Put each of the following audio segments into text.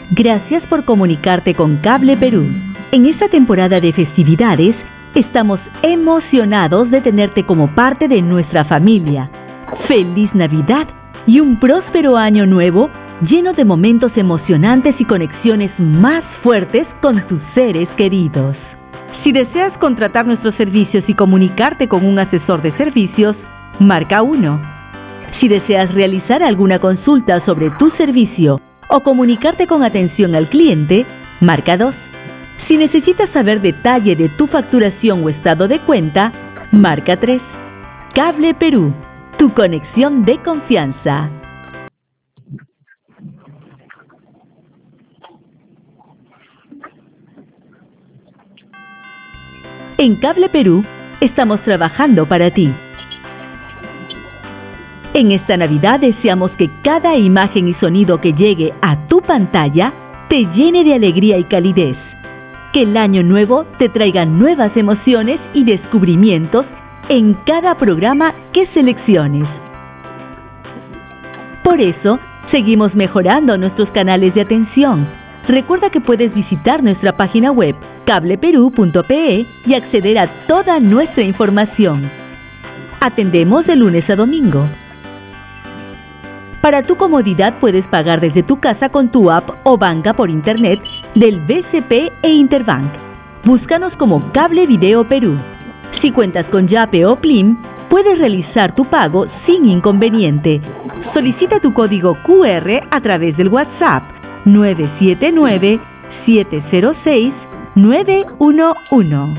Gracias por comunicarte con Cable Perú. En esta temporada de festividades, estamos emocionados de tenerte como parte de nuestra familia. ¡Feliz Navidad y un próspero año nuevo lleno de momentos emocionantes y conexiones más fuertes con tus seres queridos! Si deseas contratar nuestros servicios y comunicarte con un asesor de servicios, marca 1. Si deseas realizar alguna consulta sobre tu servicio o comunicarte con atención al cliente, marca 2. Si necesitas saber detalle de tu facturación o estado de cuenta, marca 3. Cable Perú, tu conexión de confianza. En Cable Perú, estamos trabajando para ti. En esta Navidad deseamos que cada imagen y sonido que llegue a tu pantalla te llene de alegría y calidez. Que el año nuevo te traiga nuevas emociones y descubrimientos en cada programa que selecciones. Por eso, seguimos mejorando nuestros canales de atención. Recuerda que puedes visitar nuestra página web cableperú.pe y acceder a toda nuestra información. Atendemos de lunes a domingo. Para tu comodidad puedes pagar desde tu casa con tu app o banca por internet del BCP e Interbank. Búscanos como Cable Video Perú. Si cuentas con Yape o Plim, puedes realizar tu pago sin inconveniente. Solicita tu código QR a través del WhatsApp 979-706-911.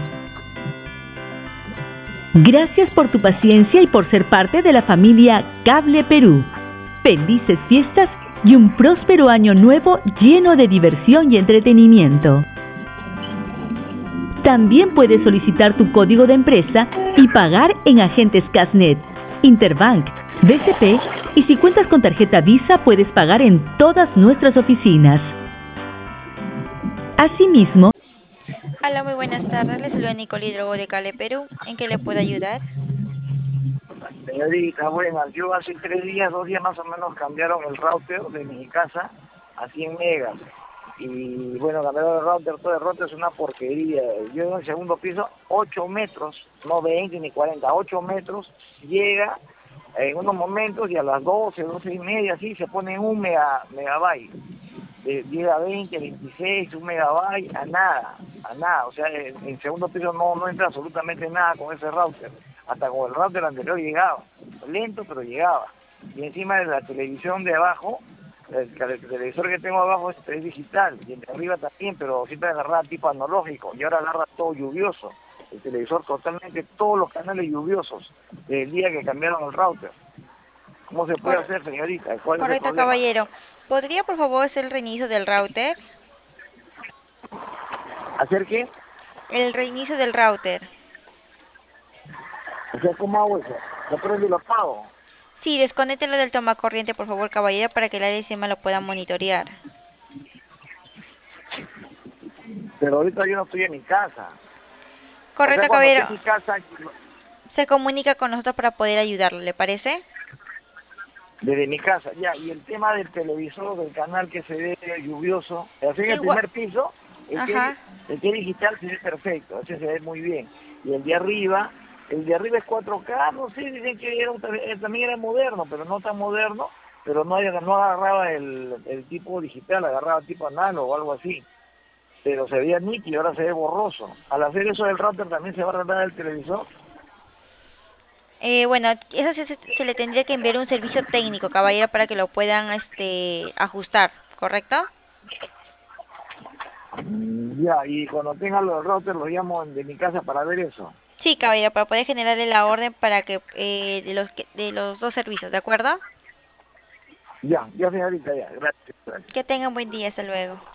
Gracias por tu paciencia y por ser parte de la familia Cable Perú. Felices fiestas y un próspero año nuevo lleno de diversión y entretenimiento. También puedes solicitar tu código de empresa y pagar en agentes Casnet, Interbank, BCP y si cuentas con tarjeta Visa puedes pagar en todas nuestras oficinas. Asimismo, Hola, muy buenas tardes. Les saluda Nicole Hidrogo de Cable Perú. ¿En qué le puedo ayudar? Señorita, bueno, yo hace 2 días más o menos cambiaron el router de mi casa a 100 megas. Y bueno, cambiaron todo el router es una porquería. Yo en el segundo piso, 8 metros, no 20 ni 40, 8 metros, llega en unos momentos y a las 12 y media, así se pone un megabyte. Llega a 20, 26, un megabyte, a nada. O sea, en segundo piso no entra absolutamente nada con ese router. Hasta con el router anterior llegaba. Lento, pero llegaba. Y encima de la televisión de abajo, el televisor que tengo abajo es digital, y el de arriba también, pero siempre agarraba tipo analógico, y ahora agarra todo lluvioso. El televisor totalmente, todos los canales lluviosos, desde el día que cambiaron el router. ¿Cómo se puede hacer, señorita? ¿Cuál es el Correcto, problema? caballero. ¿Podría, por favor, hacer el reinicio del router? ¿Hacer qué? El reinicio del router. O sea, ¿cómo hago eso? Lo prendo y lo apago. Sí, desconéctelo del toma corriente, por favor, caballero, para que la DCM lo pueda monitorear. Pero ahorita yo no estoy en mi casa. O sea, Correcto, cuando esté caballero. en mi casa, Se comunica con nosotros para poder ayudarlo, ¿le parece? desde mi casa, ya. Y el tema del televisor, del canal que se ve lluvioso, así en el Igual. primer piso, Ajá. el que es digital se ve perfecto, ese se ve muy bien. Y el de arriba es 4K, no sé, dicen que también era moderno, pero no tan moderno, pero no agarraba el tipo digital, agarraba tipo análogo o algo así. Pero se veía nítido, ahora se ve borroso. Al hacer eso del router también se va a arreglar el televisor. Bueno, eso se le tendría que enviar un servicio técnico, caballero, para que lo puedan ajustar, ¿correcto? Ya, y cuando tenga los routers los llamo de mi casa para ver eso. Sí, caballero, para poder generarle la orden para que de los dos servicios, ¿de acuerdo? Ya, señorita, ya, gracias. Que tengan buen día, hasta luego.